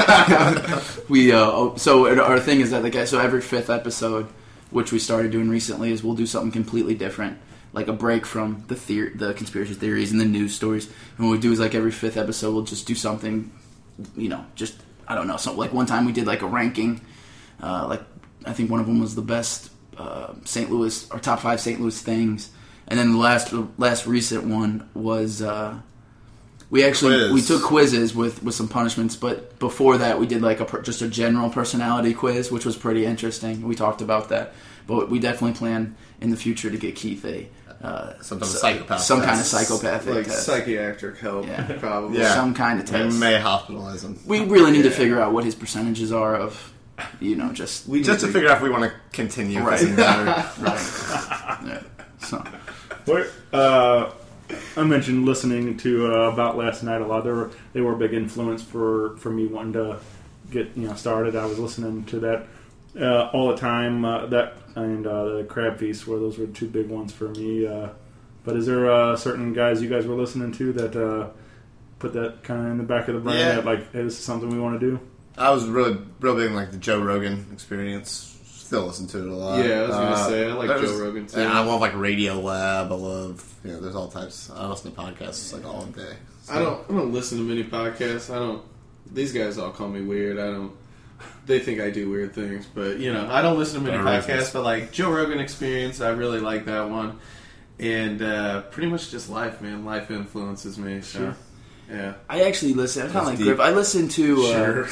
we uh, oh, so it- our thing is that like so every fifth episode, which we started doing recently, is we'll do something completely different, like a break from the theor- the conspiracy theories and the news stories. And what we do is like every fifth episode, we'll just do something, you know, just I don't know. So like one time we did like a ranking, uh, like I think one of them was the best uh, Saint Louis or top five Saint Louis things, and then the last the last recent one was. Uh, We actually Quiz. we took quizzes with, with some punishments, but before that we did like a per, just a general personality quiz, which was pretty interesting. We talked about that, but we definitely plan in the future to get Keith a uh, Some type of so- psychopath some test. kind of psychopathic Like test. psychiatric help, Yeah. probably. Yeah. Some kind of We test. may hospitalize him. We really need to Yeah. figure out what his percentages are of, you know, just We Just to need figure out if we want to continue. Right. Doesn't matter. right. Yeah. So What, uh, I mentioned listening to uh, About Last Night a lot. They were they were a big influence for, for me wanting to get you know started. I was listening to that uh, all the time. Uh, that and uh, the Crab Feast were those were two big ones for me. Uh, but is there uh, certain guys you guys were listening to that uh, put that kind of in the back of the brain Yeah. that like hey, this is something we want to do? I was really, real big in like the Joe Rogan experience. Still listen to it a lot. Yeah, I was gonna Uh, say, I like there's- Joe Rogan, too. And I love like Radio Lab. I love you know. There's all types. I listen to podcasts like all day. So- I don't. I don't listen to many podcasts. I don't. These guys all call me weird. I don't. They think I do weird things, but you know, I don't listen to many There are podcasts. reasons. But like Joe Rogan Experience, I really like that one, and uh, pretty much just life, man. Life influences me. So, Sure. yeah. I actually listen. I'm kind of like deep. Griff. I listen to. Uh, Sure.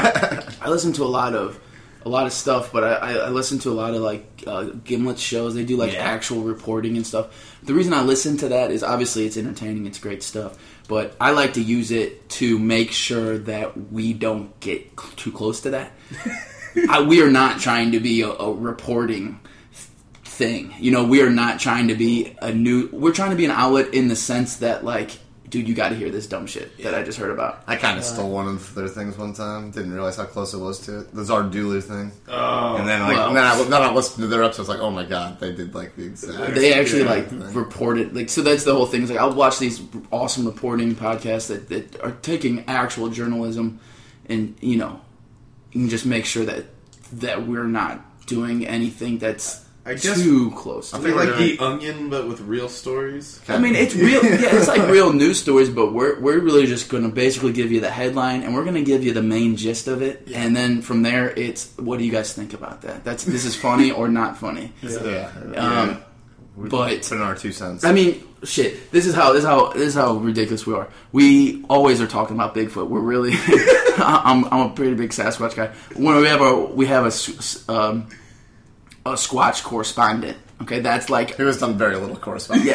I listen to a lot of a lot of stuff, but I, I, I listen to a lot of like uh, Gimlet shows. They do like Yeah. actual reporting and stuff. The reason I listen to that is obviously it's entertaining, it's great stuff, but I like to use it to make sure that we don't get cl- too close to that. I, we are not trying to be a, a reporting thing. You know, we are not trying to be a new. We're trying to be an outlet in the sense that like. Dude, you got to hear this dumb shit that I just heard about. I kind of stole one of their things one time. Didn't realize how close it was to it. The Zardulu thing. Oh. And then like, Well. then, I, then I listened to their episodes. Like, oh my god, they did like the exact. They actually yeah, like thing. reported like so that's the whole thing. It's like I'll watch these awesome reporting podcasts that, that are taking actual journalism and you know you can just make sure that that we're not doing anything that's I guess- too close. I to think Like we're The doing- Onion, but with real stories. I mean, it's real. Yeah, it's like real news stories, but we're we're really just going to basically give you the headline, and we're going to give you the main gist of it, and then from there, it's what do you guys think about that? That's this is funny or not funny. yeah. Um, We but- put in our two cents. I mean, shit. This is how this is how this is how ridiculous we are. We always are talking about Bigfoot. We're really. I'm I'm a pretty big Sasquatch guy. When we have a we have a s- um, a Squatch correspondent. Okay, that's like Who has done very little correspondence.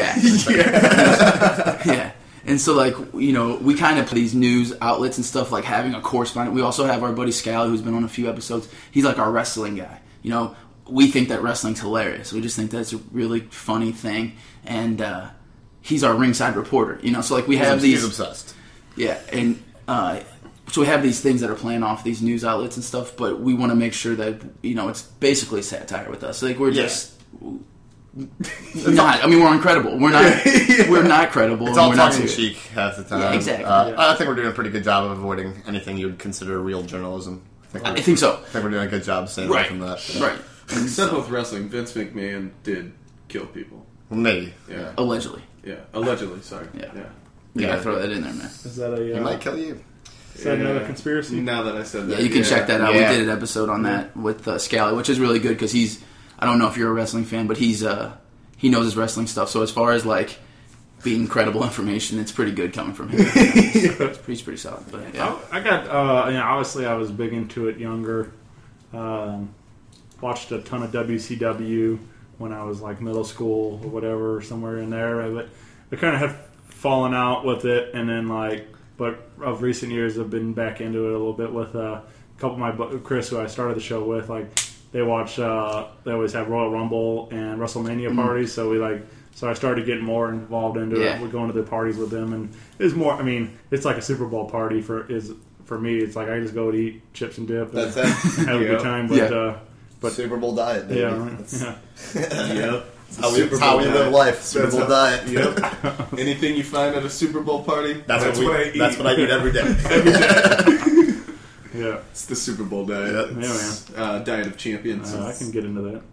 yeah. yeah. And so, like, you know, we kind of these news outlets and stuff, like having a correspondent. We also have our buddy Scally, who's been on a few episodes. He's like our wrestling guy. You know, we think that wrestling's hilarious. We just think that's a really funny thing. And uh, he's our ringside reporter. You know, so, like, we have He's, he's these... obsessed. Yeah, and uh, so we have these things that are playing off these news outlets and stuff, but we want to make sure that, you know, it's basically satire with us. Like, we're Yeah. just... Not, I mean, we're incredible. We're not. We're not credible. It's and all we're not tongue in serious. cheek half the time. Yeah, exactly. Uh, Yeah. I think we're doing a pretty good job of avoiding anything you would consider real journalism. I think, I we're, think so. I think we're doing a good job staying away Right. from that. Right. And Except so- with wrestling, Vince McMahon did kill people. Well, maybe. Yeah. allegedly. Yeah. Allegedly, sorry. Yeah. yeah. You Yeah. gotta throw that in there, man. Is that a He uh, might kill you. is that another Yeah. conspiracy? Now that I said that. Yeah, you can check that out. Yeah. We did an episode on that with uh, Scally, which is really good because he's. I don't know if you're a wrestling fan, but he's uh he knows his wrestling stuff. So as far as like being credible information, it's pretty good coming from him. It's pretty, it's pretty solid. But yeah. I, I got, uh, you know, obviously I was big into it younger. Um, watched a ton of W C W. when I was like middle school or whatever, somewhere in there. But I kind of had fallen out with it, and then like, but of recent years, I've been back into it a little bit with uh, a couple of my bu- Chris, who I started the show with. Like, they watch, uh, they always have Royal Rumble and WrestleMania Mm-hmm. parties, so we like. So I started getting more involved into Yeah. it. We're going to the parties with them, and it's more. I mean, it's like a Super Bowl party for is for me. It's like I just go to eat chips and dip. That's and it. have a Yeah. good time. But Yeah. uh, but Super Bowl diet, baby. yeah, right. That's, yeah. Yep. that's how we, Super that's how we Bowl live diet. life. Super That's Bowl how- diet. Yep. Anything you find at a Super Bowl party, That's, that's what, we, what I eat. That's what I eat every day. yeah. It's the Super Bowl diet. Yeah. Yeah, man. Uh, diet of champions. Uh, I can get into that.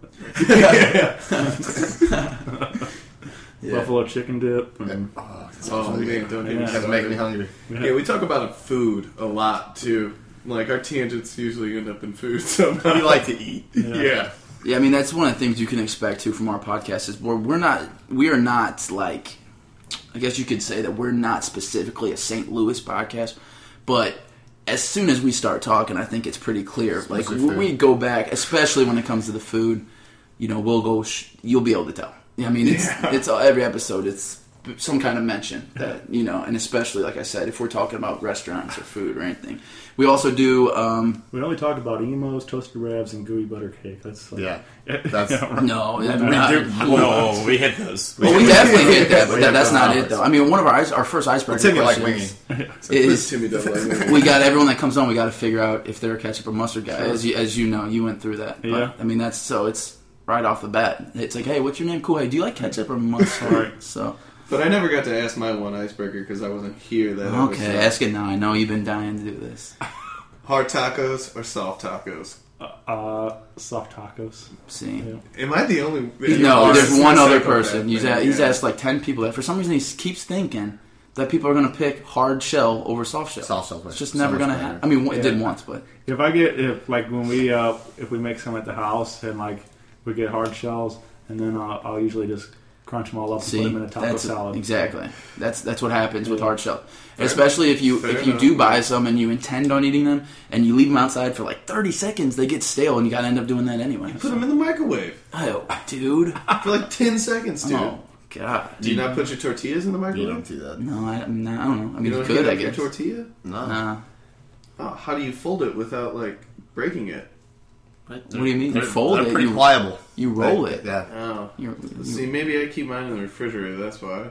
Yeah. Buffalo chicken dip. And, Oh, Oh man, don't get Yeah. me that's making me started. hungry. Yeah, we talk about food a lot too. Like our tangents usually end up in food somehow. We like to eat. Yeah. Yeah, I mean that's one of the things you can expect too from our podcast is we're we're not we are not like I guess you could say that we're not specifically a Saint Louis podcast, but as soon as we start talking, I think it's pretty clear. Like Especially when food. we go back, especially when it comes to the food, you know, we'll go. Sh- you'll be able to tell. I mean, it's it's uh, every episode. It's some kind of mention that you know, and especially like I said, if we're talking about restaurants or food or anything, we also do. Um, we only talk about emos, toasted rabs, and gooey butter cake. That's like, Yeah. That's, no, we not- do, no, we hit those. Well, we definitely hit that, but We that, hit that's those not numbers. it, though. I mean, one of our ice, our first icebreaker Timmy like questions winging. is Timmy does like me. we got everyone that comes on. We got to figure out if they're a ketchup or mustard guy. As you, as you know, you went through that. But, Yeah. I mean, that's so it's right off the bat. It's like, hey, what's your name? Cool. Hey, do you like ketchup or mustard? Right. So But I never got to ask my one icebreaker because I wasn't here. That okay, episode. ask it now. I know you've been dying to do this. Hard tacos or soft tacos? uh, soft tacos. See. Yeah. Am I the only? No, Oh, there's it's one my other psychopath, person. He's, man, a, he's yeah. asked like ten people that for some reason he keeps thinking that people are going to pick hard shell over soft shell. Soft shell, It's just so never much going to better. happen. I mean, it Yeah. did once, but If I get if like when we uh, if we make some at the house and like we get hard shells and then I'll, I'll usually just crunch them all up see, and put them in a taco that's salad. exactly that's that's what happens with Yeah. hard shell. Especially if you Fair if you enough. do buy some and you intend on eating them and you leave them outside for like thirty seconds, they get stale and you got to end up doing that anyway. Put them in the microwave Oh, dude. for like ten seconds, dude. Oh God. Do you not put your tortillas in the You microwave? don't do that. No, I, no, I don't know. I mean, You you don't could, heat I up your guess. tortilla? No. Nah. Oh, how do you fold it without like breaking it? What do you mean? You They're- fold they're it, pretty you- pliable. You roll They- it. Yeah. Oh, You're, you see, maybe I keep mine in the refrigerator. That's why.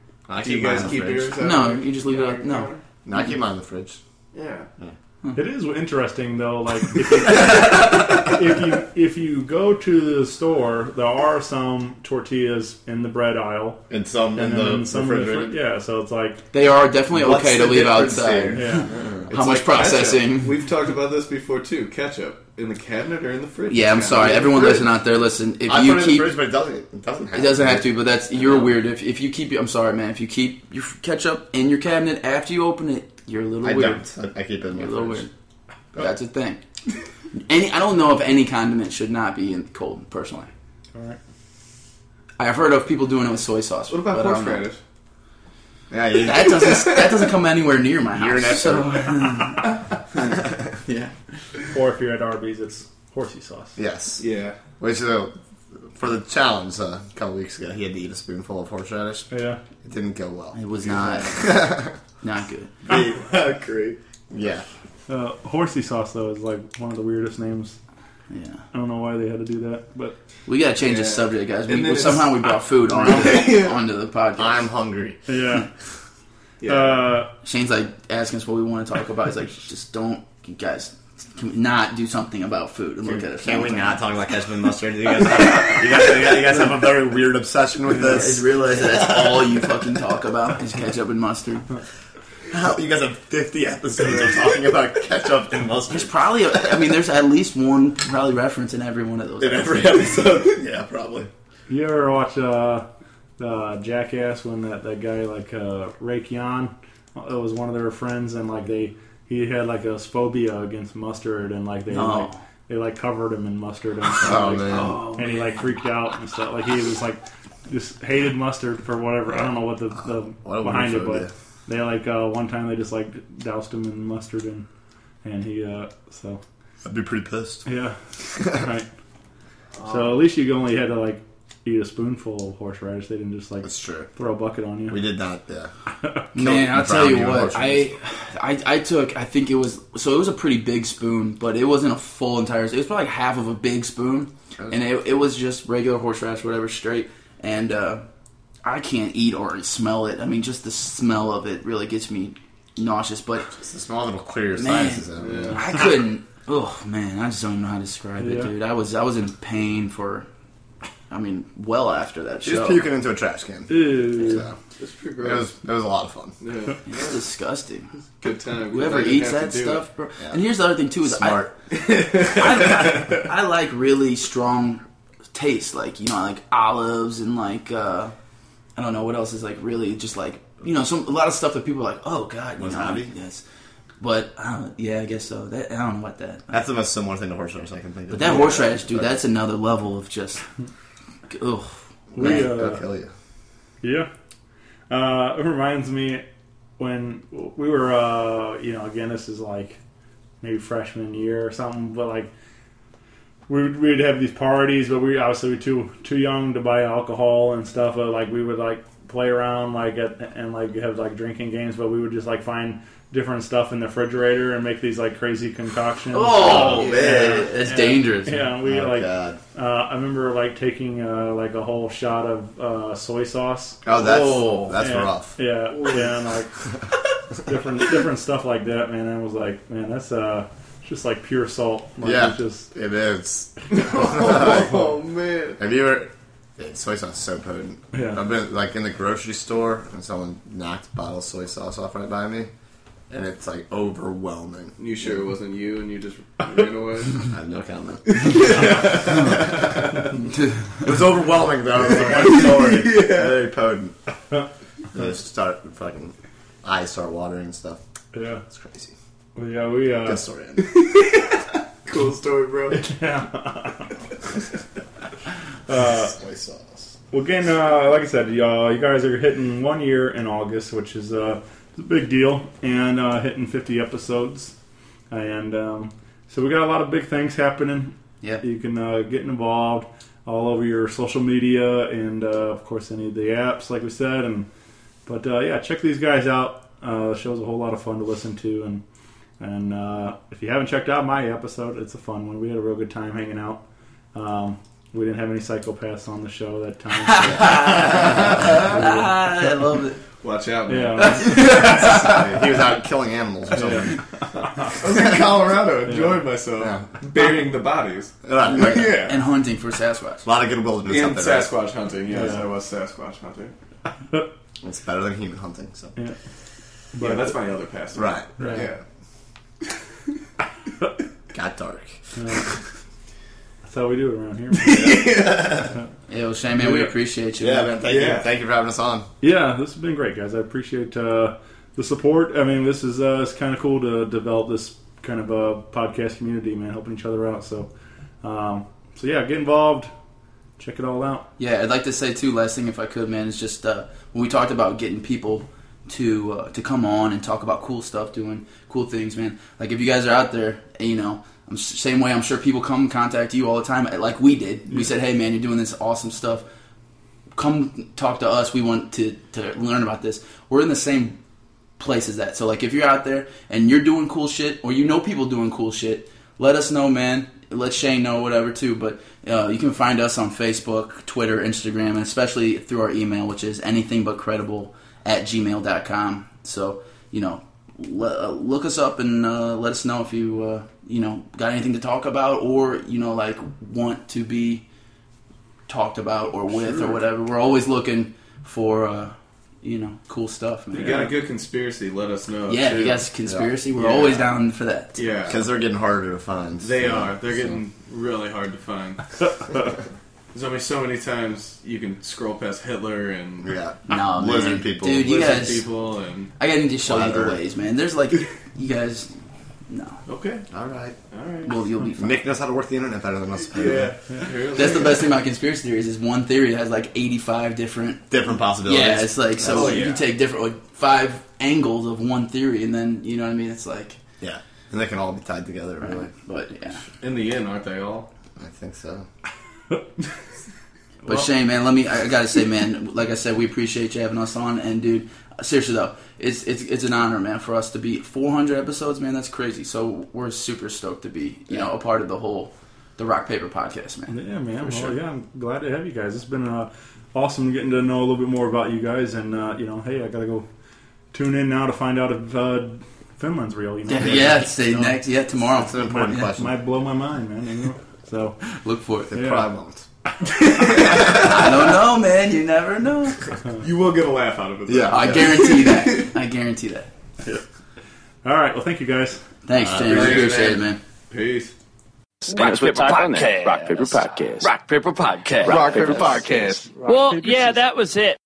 I Do you keep mine guys in the keep fridge. yours? out No, on- you just leave it on out- your no. counter? No, I keep mine in the fridge. Yeah. It is interesting though, like if you, if you if you go to the store, there are some tortillas in the bread aisle, And some and in then the some in the refrigerator. fr- yeah. So it's like They are definitely What's okay the to leave difference outside. here? yeah, It's How much like processing? ketchup. We've talked about this before too. Ketchup in the cabinet or in the fridge? Yeah, I'm Yeah. sorry. In the Everyone fridge. listen out there, listen. If I you put it keep, in the fridge, but it doesn't. It doesn't have. it doesn't to. have to, but that's you're weird. If if you keep, I'm sorry, man. If you keep your ketchup in your cabinet after you open it, you're a little I weird. don't. I, I keep it in my You're a little fridge. weird. That's a thing. Any, I don't know if any condiment should not be in cold. Personally, all right. I've heard of people doing it with soy sauce. What about but I don't know. horseradish? Yeah, you, That doesn't that doesn't come anywhere near my You're an house. So, yeah. Or if you're at Arby's, it's horsey sauce. yes. Yeah. Which uh, for the challenge uh, a couple weeks ago, he had to eat a spoonful of horseradish. Yeah, It didn't go well. It was not not good. Great. Yeah. uh, horsey sauce though is like one of the weirdest names. Yeah. I don't know why they had to do that, but We gotta change the Yeah. subject, guys. And We, then somehow we brought food onto, the, onto the podcast. I'm hungry. yeah. Yeah. Uh, Shane's like asking us what we want to talk about. He's like, just don't, you guys, can we not do something about food and look at it? Can we not talk about ketchup and mustard? You guys, have, you, guys, you, guys, you guys have a very weird obsession with You guys this. realize that that's all you fucking talk about is ketchup and mustard. How, you guys have fifty episodes of talking about ketchup and There's mustard probably, a, I mean, there's at least one probably reference in every one of those. in every episodes. episode. Yeah, probably. you ever watch uh, uh, Jackass when that, that guy like uh, Ray Keon, it was one of their friends and like they he had like a phobia against mustard and like they No. like they like covered him in mustard and stuff. Oh, like, man. Oh, and he like freaked out and stuff. Like he was like just hated mustard for whatever. I don't know what the, the What a behind it, weird but phobia. they like uh, one time they just like doused him in mustard and and he uh, so I'd be pretty pissed. yeah right. So at least you only had to like eat a spoonful of horseradish. They didn't just like That's true. throw a bucket on you. We did not, yeah. Man, I'll tell drown you you in what. horseradish. I, I I took. I think it was. So it was a pretty big spoon, but it wasn't a full entire. It was probably like half of a big spoon, and it, it was just regular horseradish, whatever, straight. And uh, I can't eat or smell it. I mean, just the smell of it really gets me nauseous. But It's a small little clear your Man. sinuses out. Yeah. I couldn't. Oh man, I just don't even know how to describe it, Yeah. dude. I was I was in pain for. I mean, well after that She was show. puking into a trash can. Ew. So, It's pretty it gross. was it was a lot of fun. Yeah. It was disgusting. Good time. Whoever I didn't eats have that to do stuff, it. bro. Yeah. And here's the other thing too: is Smart. I, I, I like really strong taste, like you know, like olives and like uh, I don't know what else is like really just like you know some a lot of stuff that people are like, oh god, you know, Wasabi? yes. But I don't, yeah, I guess so. That, I don't know about that. That's the most similar thing to horseradish I can think of. But that horseradish, dude, that's another level of just. Ugh. We, Man. uh, It'll kill you. Yeah. Uh, it reminds me when we were, uh, you know, again, this is like maybe freshman year or something, but like we would, we'd have these parties, but we obviously were too too young to buy alcohol and stuff. But like we would like play around like at, and like have like drinking games, but we would just like find different stuff in the refrigerator and make these like crazy concoctions. Oh, Yeah. man, that's Yeah. dangerous. Yeah, we Oh, like. God. Uh, I remember like taking uh, like a whole shot of uh, soy sauce. Oh, that's Oh, that's yeah, rough. Yeah, yeah, and like different different stuff like that, man. I was like, man, that's uh, just like pure salt. Like, Yeah. it's just It is. Oh man. Have you ever? Yeah, soy sauce is so potent. Yeah. I've been like in the grocery store and someone knocked a bottle of soy sauce off right by me, and it's like overwhelming. You sure it wasn't you and you just ran away? I have no comment. It was overwhelming though. It was a one story. Very potent. I just start fucking eyes start watering and stuff. yeah, It's crazy. Well, yeah. We uh, Good story. Andy. Cool story, bro. soy sauce. well, again, uh, like I said, y'all, you guys are hitting one year in August, which is uh, it's a big deal, and uh, hitting fifty episodes, and um, so we got a lot of big things happening. Yeah. You can uh, get involved all over your social media and, uh, of course, any of the apps, like we said. And but uh, yeah, check these guys out. Uh, the show's a whole lot of fun to listen to, and and uh, if you haven't checked out my episode, it's a fun one. We had a real good time hanging out. Um, we didn't have any psychopaths on the show that time. Ah, I love it. Watch out, man. yeah, He was out killing animals or something. I was in Colorado enjoying myself. Yeah. Burying the bodies. Right, like, Yeah. And hunting for Sasquatch. a lot of good wilderness And out there. right? Sasquatch hunting. Yes, Yeah. I was Sasquatch hunting. It's better than human hunting. So yeah. Yeah, that's my other pastime. right, Right. Yeah. got dark. That's how we do it around here. Yeah, well, Shane, man, we Yeah. appreciate you. Yeah, man. Thank Yeah. you. Thank you for having us on. Yeah, this has been great, guys. I appreciate uh, the support. I mean, this is uh, it's kind of cool to develop this kind of a podcast community, man, helping each other out. So, um, so yeah, get involved. Check it all out. Yeah, I'd like to say too, last thing if I could, man, is just uh, when we talked about getting people to uh, to come on and talk about cool stuff, doing cool things, man. Like if you guys are out there, you know, I'm s- same way. I'm sure people come contact you all the time, like we did. We said, hey, man, you're doing this awesome stuff. Come talk to us. We want to to learn about this. We're in the same place as that. So like if you're out there and you're doing cool shit, or you know people doing cool shit, let us know, man. Let Shane know, whatever, too. But uh, you can find us on Facebook, Twitter, Instagram, and especially through our email, which is anythingbutcredible at gmail dot com. So, you know, l- uh, look us up and uh, let us know if you, uh, you know, got anything to talk about or, you know, like want to be talked about or with or whatever. We're always looking for, uh, you know, cool stuff, man. If you got a good conspiracy, let us know. Yeah, if too. you got conspiracy, we're Yeah. always down for that. Yeah. Because they're getting harder to find. They So- are. They're so- getting really hard to find. There's only so many times you can scroll past Hitler and Yeah. No, man. Lizard people. Dude, you lizard guys, people and I gotta need to show you the Flat Earth. ways, man. There's like, you guys, no. okay, All right. all right. Well, you'll be fine. Nick knows how to work the internet better than us. Yeah, That's the best thing about conspiracy theories is one theory that has like eighty-five different. Different possibilities. Yeah, it's like so Oh, you yeah. can take different like five angles of one theory, and then you know what I mean. It's like, Yeah. And they can all be tied together, really. but yeah, In the end, aren't they all? I think so. But Well- Shane, man, let me. I gotta say, man, like I said, we appreciate you having us on, and dude, seriously though, it's it's it's an honor, man, for us to be four hundred episodes, man. That's crazy. So we're super stoked to be, you know, a part of the whole the Rock Paper Podcast, man. Yeah, man. For Well, sure. yeah, I'm glad to have you guys. It's been uh, awesome getting to know a little bit more about you guys, and uh, you know, hey, I gotta go tune in now to find out if uh, Finland's real. You know, Yeah, yeah, say You know, next, yeah, tomorrow. That's an important might, question. might blow my mind, man. You know? So Look for it. They Yeah. probably won't. I don't know, man. You never know. You will get a laugh out of it. though. Yeah. I guarantee that. I guarantee that. all right. Well, thank you guys. Thanks, James. appreciate it, Appreciate it, man. man. Peace. Rock Paper Podcast. Rock Paper Podcast. Rock Paper Podcast. Rock, paper, podcast. Well, yeah, that was it.